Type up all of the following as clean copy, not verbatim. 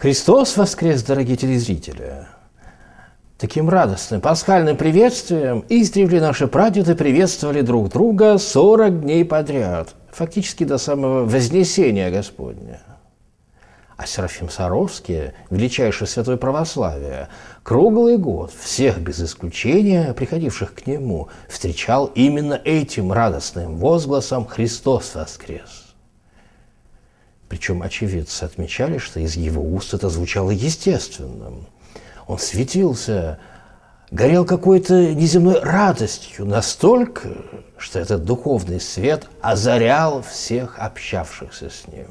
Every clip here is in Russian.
Христос воскрес, дорогие телезрители! Таким радостным пасхальным приветствием издревле наши прадеды приветствовали друг друга 40 дней подряд, фактически до самого Вознесения Господня. А Серафим Саровский, величайший святой православия, круглый год всех без исключения приходивших к нему встречал именно этим радостным возгласом «Христос воскрес!». Причем очевидцы отмечали, что из его уст это звучало естественным. Он светился, горел какой-то неземной радостью настолько, что этот духовный свет озарял всех общавшихся с ним.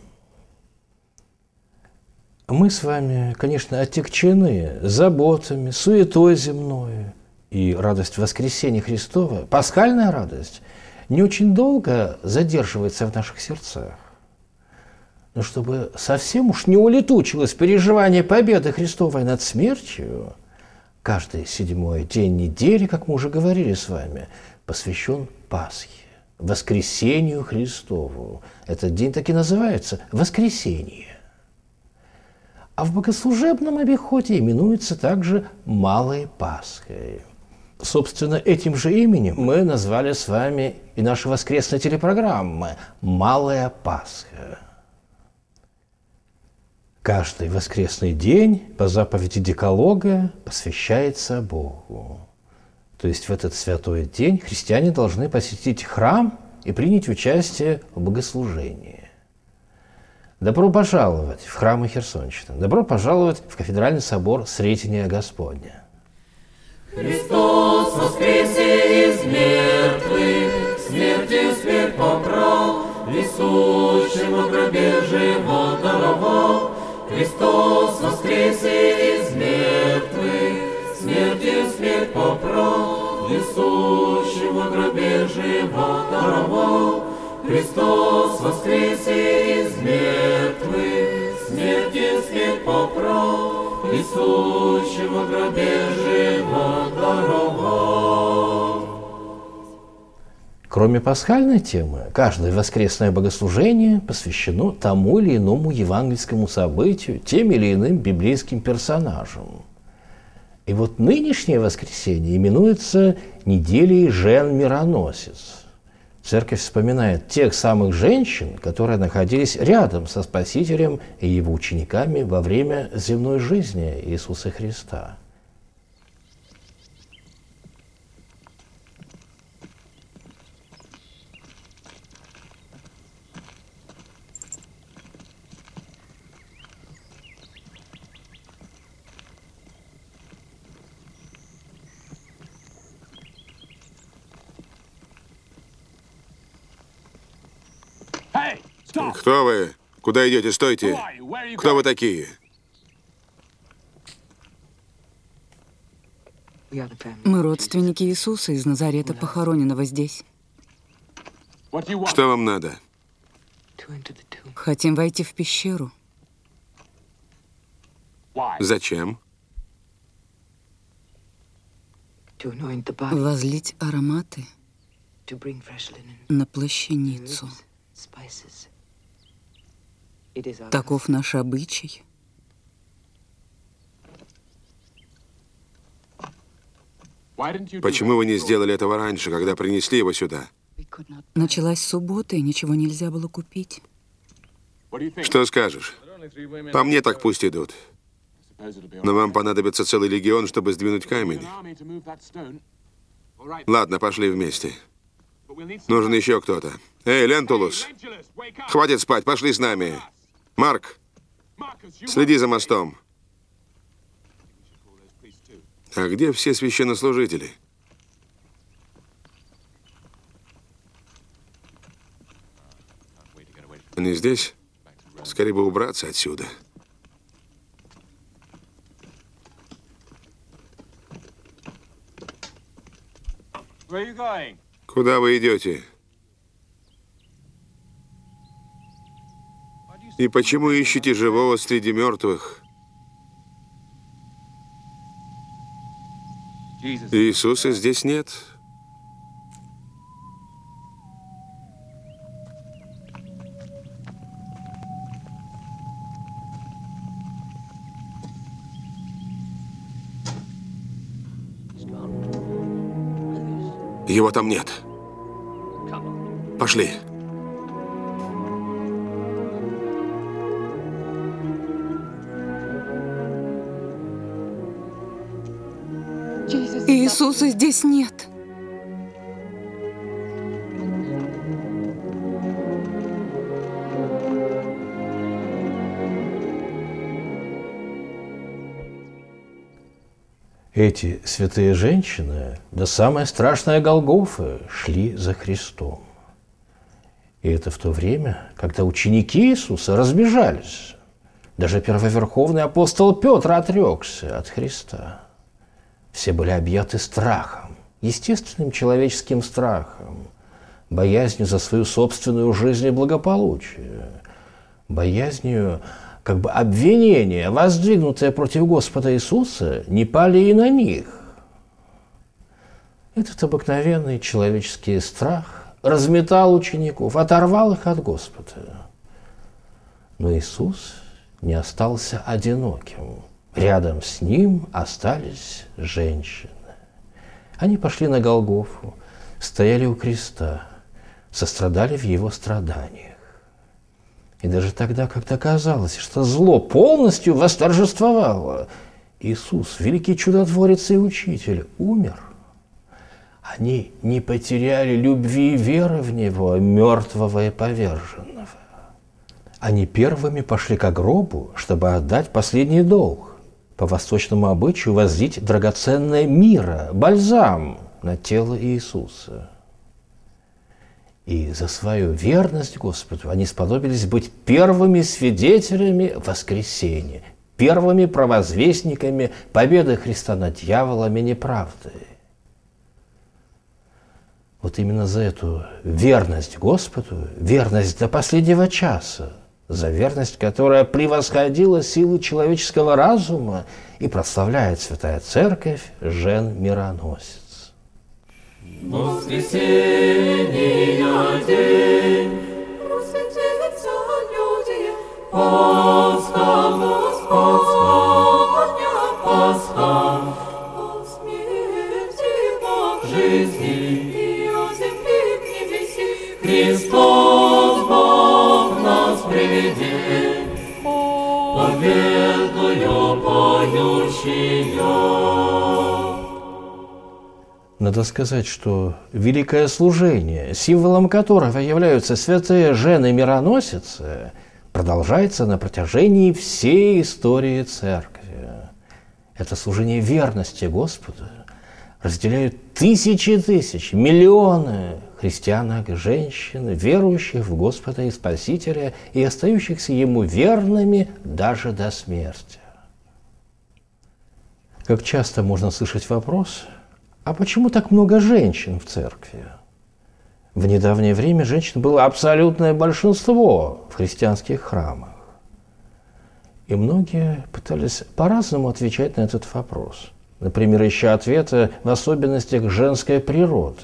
Мы с вами, конечно, отягчены заботами, суетой земной, и радость воскресения Христова, пасхальная радость, не очень долго задерживается в наших сердцах. Но чтобы совсем уж не улетучилось переживание победы Христовой над смертью, каждый 7-й день недели, как мы уже говорили с вами, посвящен Пасхе, воскресению Христову. Этот день так и называется – воскресение. А в богослужебном обиходе именуется также Малой Пасхой. Собственно, этим же именем мы назвали с вами и наши воскресные телепрограммы «Малая Пасха». Каждый воскресный день по заповеди Декалога посвящается Богу. То есть в этот святой день христиане должны посетить храм и принять участие в богослужении. Добро пожаловать в храмы Херсонщины. Добро пожаловать в кафедральный собор Сретения Господня. Христос воскресе из мертвых, смертью смерть попрал, несущему в гробе живот даровал. Христос воскресе из мертвых, смертью смерть попрал, несущему в гробе живот даровал. Христос воскресе из мертвых, смертью смерть попрал, несущему в гробе живот даровал. Кроме пасхальной темы, каждое воскресное богослужение посвящено тому или иному евангельскому событию, тем или иным библейским персонажам. И вот нынешнее воскресенье именуется неделей жен-мироносец. Церковь вспоминает тех самых женщин, которые находились рядом со Спасителем и его учениками во время земной жизни Иисуса Христа. Кто вы? Куда идете? Стойте! Кто вы такие? Мы родственники Иисуса из Назарета, похороненного здесь. Что вам надо? Хотим войти в пещеру. Зачем? Возлить ароматы на плащаницу. Таков наш обычай. Почему вы не сделали этого раньше, когда принесли его сюда? Началась суббота, и ничего нельзя было купить. Что скажешь? По мне так пусть идут. Но вам понадобится целый легион, чтобы сдвинуть камень. Ладно, пошли вместе. Нужен еще кто-то. Эй, Лентулус, хватит спать, пошли с нами. Марк, следи за мостом. А где все священнослужители? Они здесь? Скорее бы убраться отсюда. Куда вы идете? И почему ищете живого среди мертвых? Иисуса здесь нет. Его там нет. Пошли. Иисуса здесь нет. Эти святые женщины, да самая страшная Голгофа, шли за Христом. И это в то время, когда ученики Иисуса разбежались. Даже первоверховный апостол Петр отрекся от Христа. Все были объяты страхом, естественным человеческим страхом, боязнью за свою собственную жизнь и благополучие, боязнью как бы обвинения, воздвигнутые против Господа Иисуса, не пали и на них. Этот обыкновенный человеческий страх разметал учеников, оторвал их от Господа. Но Иисус не остался одиноким. Рядом с ним остались женщины. Они пошли на Голгофу, стояли у креста, сострадали в его страданиях. И даже тогда, когда казалось, что зло полностью восторжествовало, Иисус, великий чудотворец и учитель, умер. Они не потеряли любви и веры в Него, мертвого и поверженного. Они первыми пошли к гробу, чтобы отдать последний долг. По восточному обычаю возлить драгоценное мирра, бальзам на тело Иисуса. И за свою верность Господу они сподобились быть первыми свидетелями воскресения, первыми провозвестниками победы Христа над дьяволом и неправдой. Вот именно за эту верность Господу, верность до последнего часа, за верность, которая превосходила силы человеческого разума, и прославляет Святая Церковь жен-мироносец. Воскресения день, просветится люди, Пасха, Господня, Пасха, от смерти к жизни, и от земли к небеси, Христос Бог нас приведет, победою поющие. Надо сказать, что великое служение, символом которого являются святые жены-мироносицы, продолжается на протяжении всей истории Церкви. Это служение верности Господу разделяют тысячи тысяч, миллионы христианок, женщин, верующих в Господа и Спасителя и остающихся Ему верными даже до смерти. Как часто можно слышать вопрос: а почему так много женщин в церкви? В недавнее время женщин было абсолютное большинство в христианских храмах. И многие пытались по-разному отвечать на этот вопрос. Например, ища ответы в особенностях женской природы.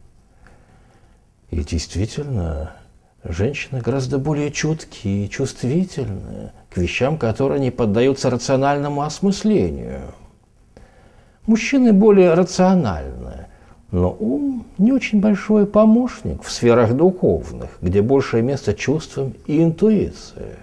И действительно, женщины гораздо более чуткие, чувствительны к вещам, которые не поддаются рациональному осмыслению. Мужчины более рациональны, но ум не очень большой помощник в сферах духовных, где большее место чувствам и интуиции.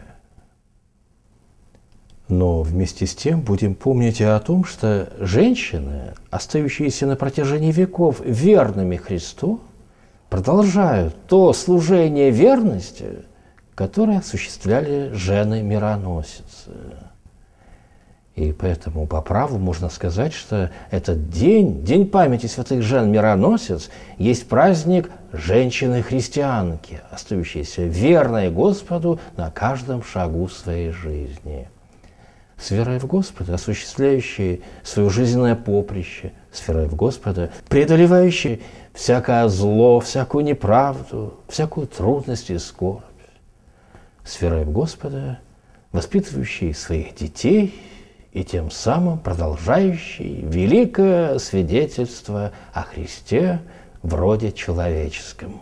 Но вместе с тем будем помнить и о том, что женщины, остающиеся на протяжении веков верными Христу, продолжают то служение верности, которое осуществляли жены-мироносицы. И поэтому по праву можно сказать, что этот день, День памяти святых жен-мироносец, есть праздник женщины-христианки, остающейся верной Господу на каждом шагу своей жизни. С верой в Господа, осуществляющей свое жизненное поприще, с верой в Господа, преодолевающей всякое зло, всякую неправду, всякую трудность и скорбь. С верой в Господа, воспитывающей своих детей и тем самым продолжающий великое свидетельство о Христе в роде человеческом.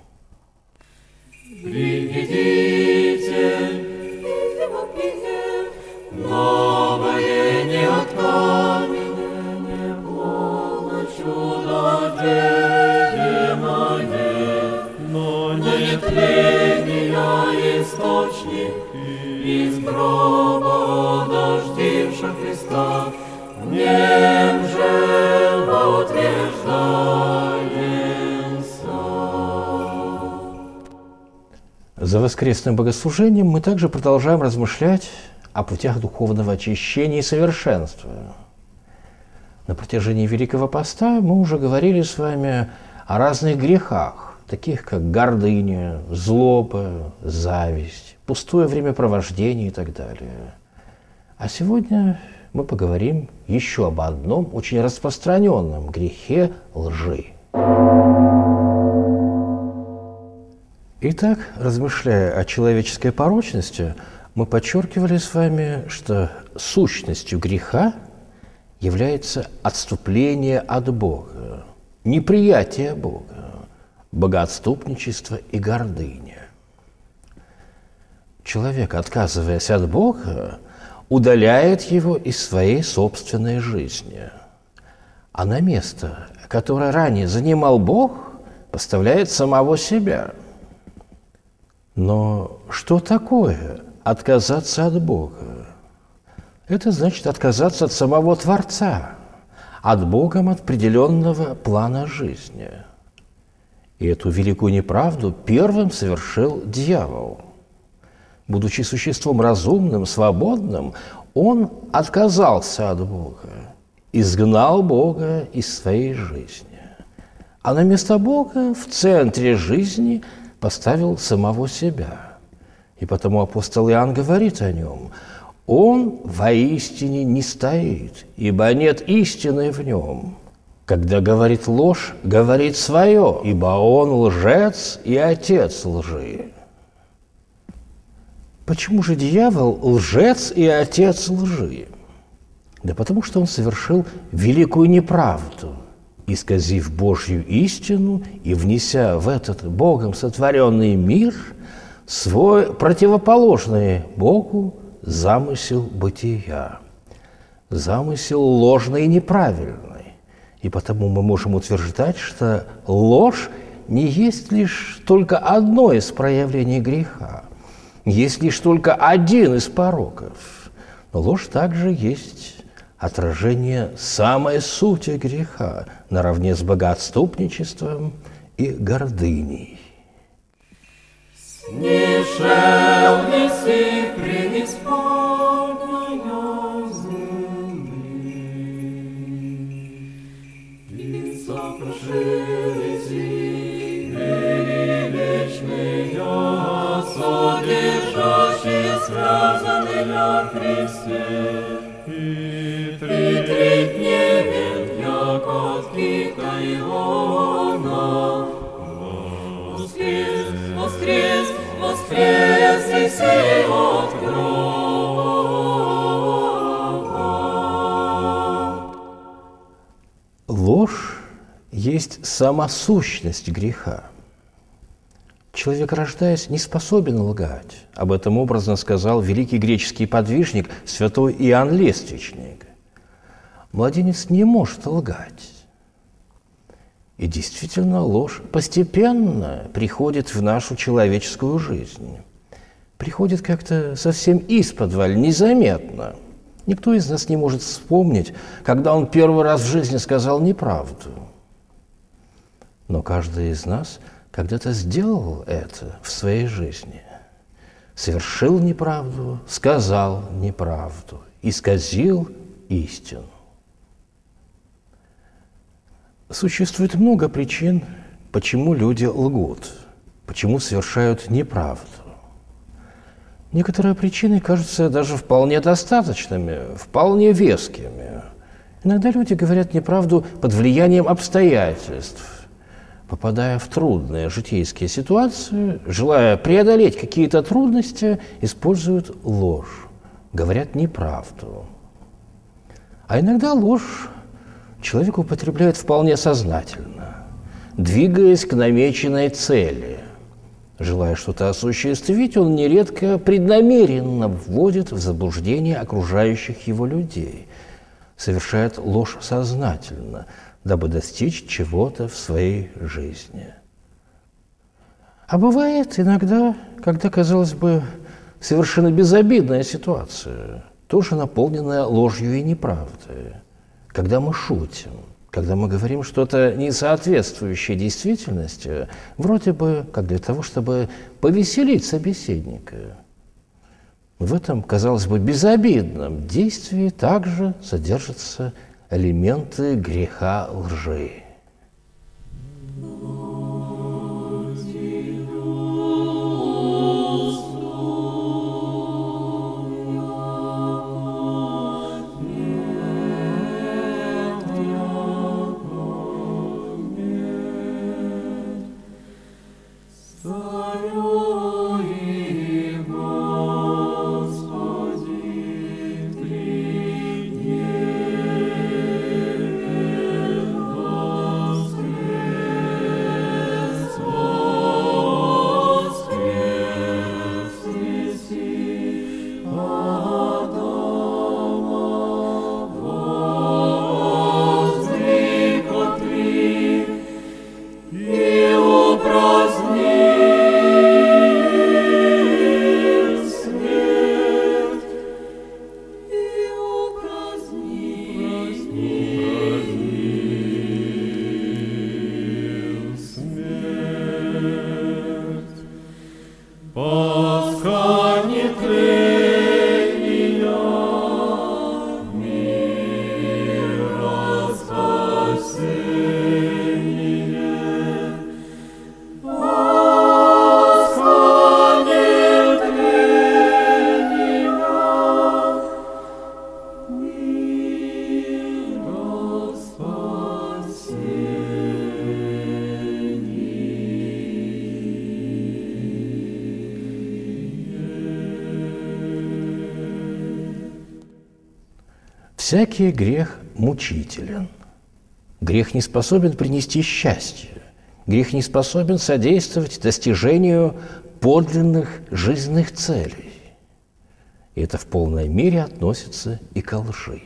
Приведите его пиет, новое не от камня, не полно чудо деве Христа, в нем же утверждаемся. За воскресным богослужением мы также продолжаем размышлять о путях духовного очищения и совершенства. На протяжении Великого Поста мы уже говорили с вами о разных грехах, таких как гордыня, злоба, зависть, пустое времяпровождение и так далее. А сегодня мы поговорим еще об одном очень распространенном грехе – лжи. Итак, размышляя о человеческой порочности, мы подчеркивали с вами, что сущностью греха является отступление от Бога, неприятие Бога, богоотступничество и гордыня. Человек, отказываясь от Бога, удаляет его из своей собственной жизни, а на место, которое ранее занимал Бог, поставляет самого себя. Но что такое отказаться от Бога? Это значит отказаться от самого Творца, от Богом определенного плана жизни. И эту великую неправду первым совершил дьявол. Будучи существом разумным, свободным, он отказался от Бога, изгнал Бога из своей жизни. А на место Бога в центре жизни поставил самого себя. И потому апостол Иоанн говорит о нем: «Он воистине не стоит, ибо нет истины в нем. Когда говорит ложь, говорит свое, ибо он лжец и отец лжи». Почему же дьявол лжец и отец лжи? Да потому что он совершил великую неправду, исказив Божью истину и внеся в этот Богом сотворенный мир свой противоположный Богу замысел бытия, замысел ложный и неправильный. И потому мы можем утверждать, что ложь не есть лишь только одно из проявлений греха, есть лишь только один из пороков. Но ложь также есть отражение самой сути греха, наравне с богоотступничеством и гордыней. Снишел неси преисподняя земли, и сокрушили зимы вечные, содержащие связанные на Христе. И три дневен, як от кита Иона, воскрес, воскрес, воскрес, и сей от гроба. Ложь есть сама сущность греха. Человек, рождаясь, не способен лгать. Об этом образно сказал великий греческий подвижник святой Иоанн Лествичник. Младенец не может лгать. И действительно, ложь постепенно приходит в нашу человеческую жизнь. Приходит как-то совсем исподволь, незаметно. Никто из нас не может вспомнить, когда он первый раз в жизни сказал неправду. Но каждый из нас когда-то сделал это в своей жизни. Совершил неправду, сказал неправду, исказил истину. Существует много причин, почему люди лгут, почему совершают неправду. Некоторые причины кажутся даже вполне достаточными, вполне вескими. Иногда люди говорят неправду под влиянием обстоятельств, попадая в трудные житейские ситуации, желая преодолеть какие-то трудности, используют ложь, говорят неправду. А иногда ложь человек употребляет вполне сознательно, двигаясь к намеченной цели. Желая что-то осуществить, он нередко преднамеренно вводит в заблуждение окружающих его людей, совершает ложь сознательно, дабы достичь чего-то в своей жизни. А бывает иногда, когда, казалось бы, совершенно безобидная ситуация. тоже наполненная ложью и неправдой. Когда мы шутим, когда мы говорим что-то не соответствующее действительности, вроде бы как для того, чтобы повеселить собеседника. В этом, казалось бы, безобидном действии также содержатся элементы греха лжи. Всякий грех мучителен. Грех не способен принести счастье. Грех не способен содействовать достижению подлинных жизненных целей. И это в полной мере относится и к лжи.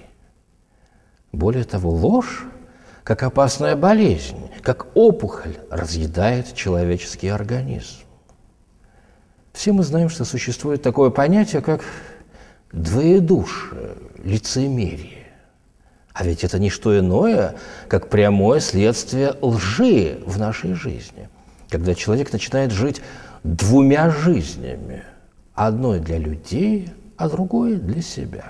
Более того, ложь, как опасная болезнь, как опухоль, разъедает человеческий организм. Все мы знаем, что существует такое понятие, как двоедушие, лицемерие. А ведь это не что иное, как прямое следствие лжи в нашей жизни. Когда человек начинает жить двумя жизнями, одной для людей, а другой для себя.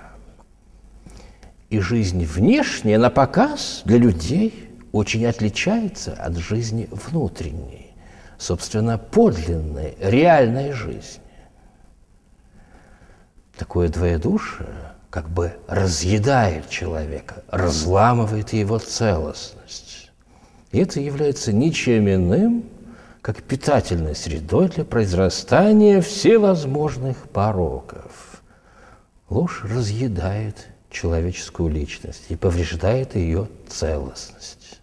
И жизнь внешняя, на показ, для людей очень отличается от жизни внутренней, собственно, подлинной, реальной жизни. Такое двоедушие как бы разъедает человека, разламывает его целостность. И это является ничем иным, как питательной средой для произрастания всевозможных пороков. Ложь разъедает человеческую личность и повреждает ее целостность.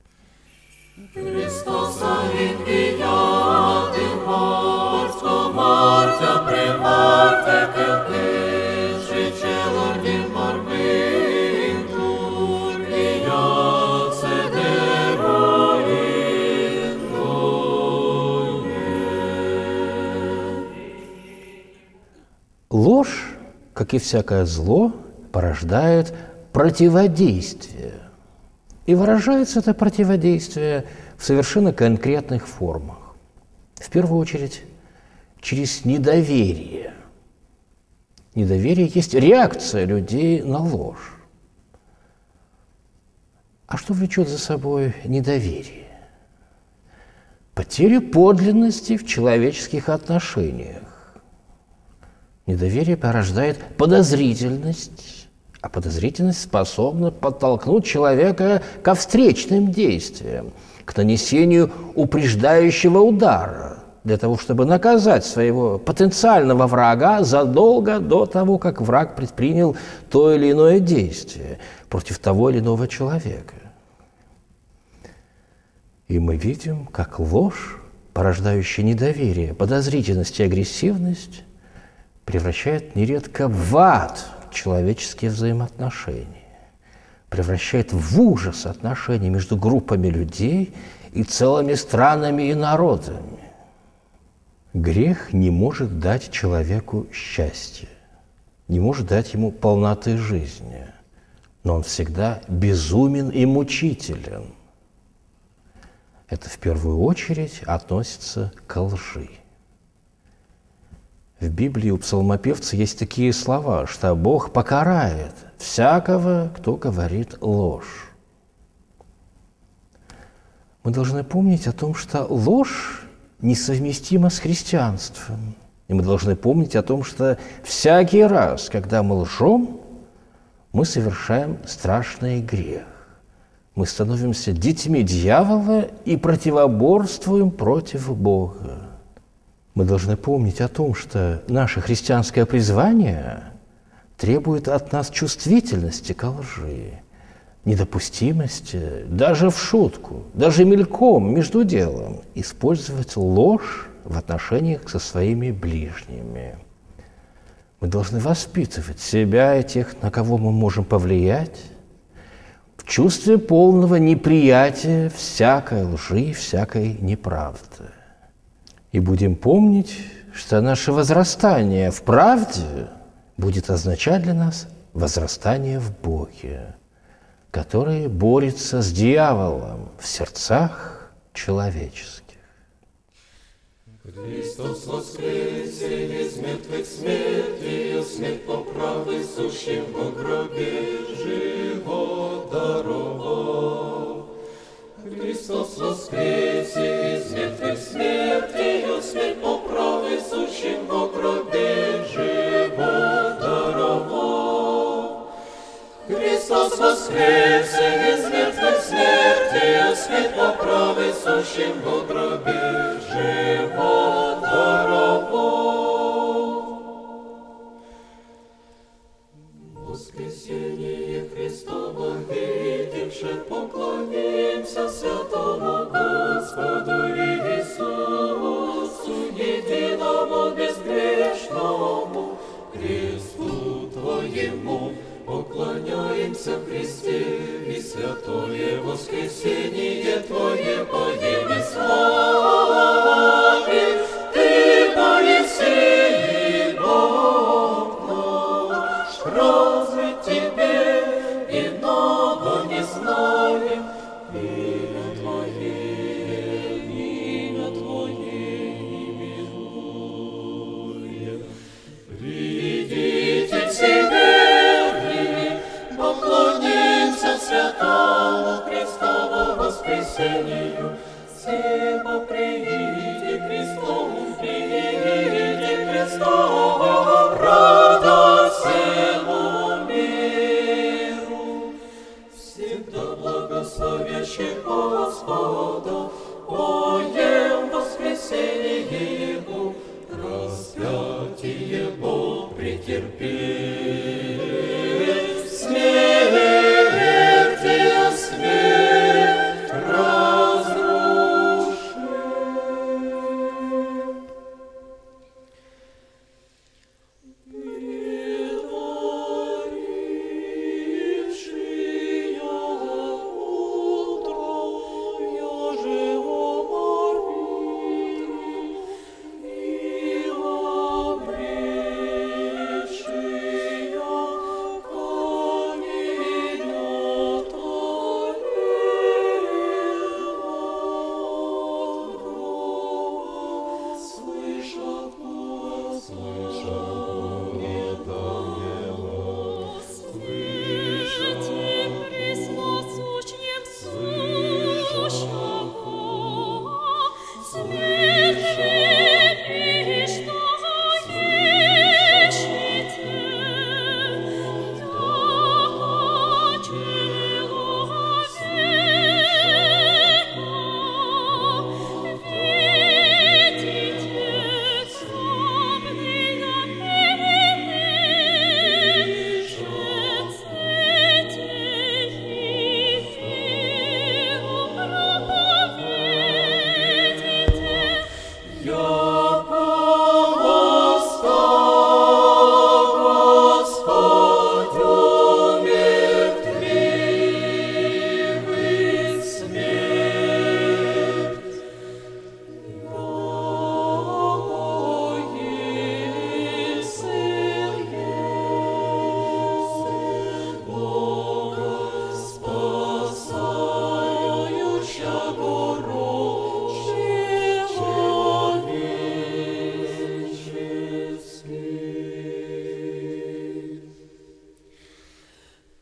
Ложь, как и всякое зло, порождает противодействие. И выражается это противодействие в совершенно конкретных формах. В первую очередь, через недоверие. Недоверие есть реакция людей на ложь. А что влечет за собой недоверие? Потерю подлинности в человеческих отношениях. Недоверие порождает подозрительность, а подозрительность способна подтолкнуть человека ко встречным действиям, к нанесению упреждающего удара, для того, чтобы наказать своего потенциального врага задолго до того, как враг предпринял то или иное действие против того или иного человека. И мы видим, как ложь, порождающая недоверие, подозрительность и агрессивность, превращает нередко в ад человеческие взаимоотношения, превращает в ужас отношения между группами людей и целыми странами и народами. Грех не может дать человеку счастье. не может дать ему полноты жизни, но он всегда безумен и мучителен. Это в первую очередь относится к лжи. В Библии у псалмопевца есть такие слова, что Бог покарает всякого, кто говорит ложь. Мы должны помнить о том, что ложь несовместима с христианством. И мы должны помнить о том, что всякий раз, когда мы лжем, мы совершаем страшный грех. Мы становимся детьми дьявола и противоборствуем против Бога. Мы должны помнить о том, что наше христианское призвание требует от нас чувствительности к лжи, недопустимости, даже в шутку, даже мельком, между делом, использовать ложь в отношениях со своими ближними. Мы должны воспитывать себя и тех, на кого мы можем повлиять, в чувстве полного неприятия всякой лжи, всякой неправды. И будем помнить, что наше возрастание в правде будет означать для нас возрастание в Боге, который борется с дьяволом в сердцах человеческих. Христос воскресе из мертвых смертью, смерть по правой сущим во гробе живот даровал. Христос воскресе из мертвых смертью, смерть по правой сущим во гробе живот даровал. Христос воскресе из мертвых смертью, смерть по правой сущим во гробе живот даровал. Воскресение Христово видевши, поклонимся святому Господу Иисусу, единому безгрешному, кресту Твоему. Поклоняемся Христе, и святое воскресение Твое поем и славим. Ты, Моисей, Бог наш, разве Тебе иного не знаем? Имя Твое именуем. Придите к себе, поклонимся святому Христову воскресению. Все поприидите Христову, приидите Христову, радость всему миру. Всегда благословящий Господа, поем воскресение Его, распятие Бог претерпел. Смертью смерть разрушил.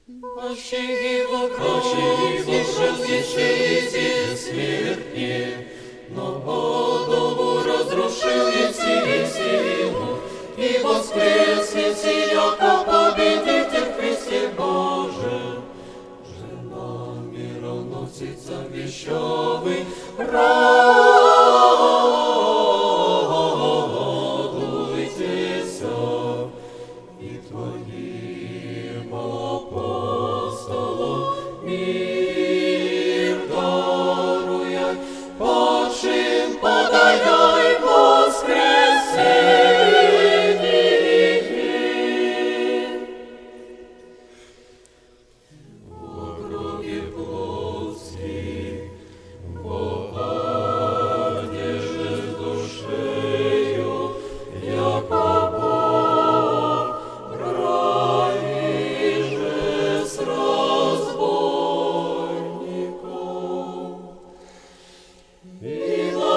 Ощи его крови, взошел смертнее, но Богу разрушил еси силу, и воскрес еси, яко победитель в Христе Боже. Жена мироносица вещавый, радуйтеся, и Твоим апостолам мир даруя, падшим подаяй воскресение. Во гробе плотский, во одежде с душею, яко Бог раиже с разбойником. И на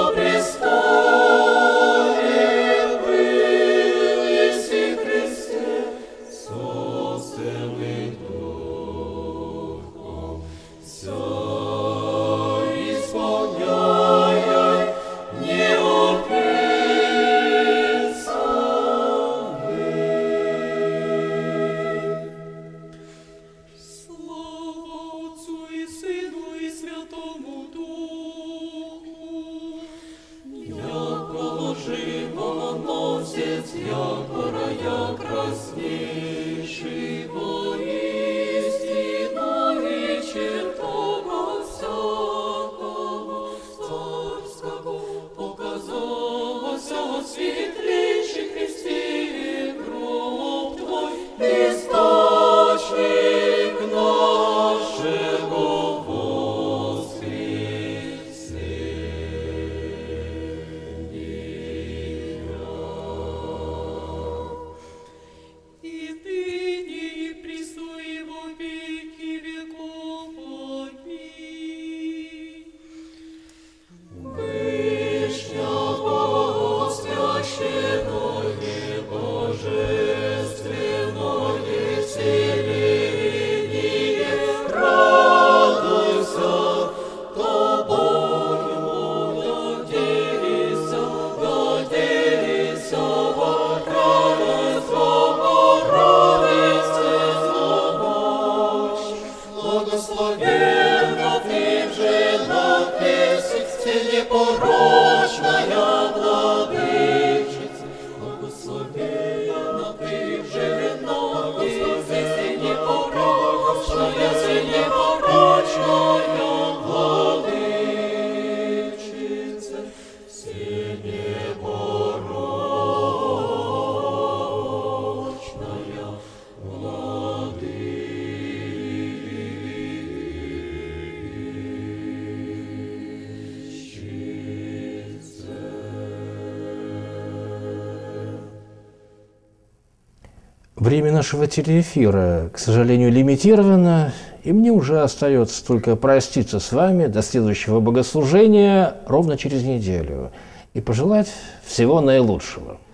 престоле был еси Христе, со Святым Духом, вся исполняя неописанный. Слава Отцу и Сыну и Святому Духу, яко живоносец, яко рая краснейший воистину и чертога всякого царского показалося светлейший Христе гроб Твой, источник нашего воскресения. И ныне и присно и во веки веков. Аминь. Вышнего священное божественное селение, радуйся, тобою годися, во радость зловащ. Благословенна ты в женах весите, непорочная владычица. Благословенна ты в женах весите, непорочная владычица. Все непорочная Время нашего телеэфира, к сожалению, лимитировано, и мне уже остается только проститься с вами до следующего богослужения ровно через неделю и пожелать всего наилучшего.